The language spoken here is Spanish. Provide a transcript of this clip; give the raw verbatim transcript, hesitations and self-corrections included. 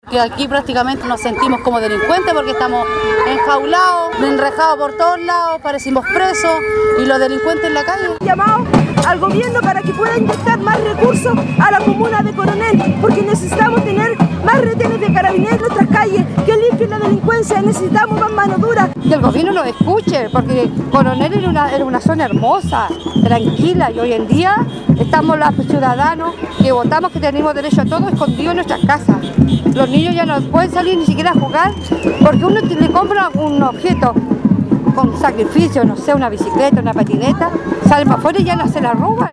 Que aquí prácticamente nos sentimos como delincuentes porque estamos enjaulados, enrejados por todos lados, parecimos presos y los delincuentes en la calle. Llamado al gobierno para que pueda inyectar más recursos a la comuna de Coronel, porque necesitamos tener más retenes de carabineros en nuestras calles, que limpien la delincuencia, necesitamos más mano dura. Que el gobierno nos escuche, porque Coronel era una, era una zona hermosa, tranquila, y hoy en día estamos los ciudadanos que votamos que tenemos derecho a todo escondido en nuestras casas. Los niños ya no pueden salir ni siquiera a jugar porque uno le compra un objeto con sacrificio, no sé, una bicicleta, una patineta, salen para afuera y ya no se la roban.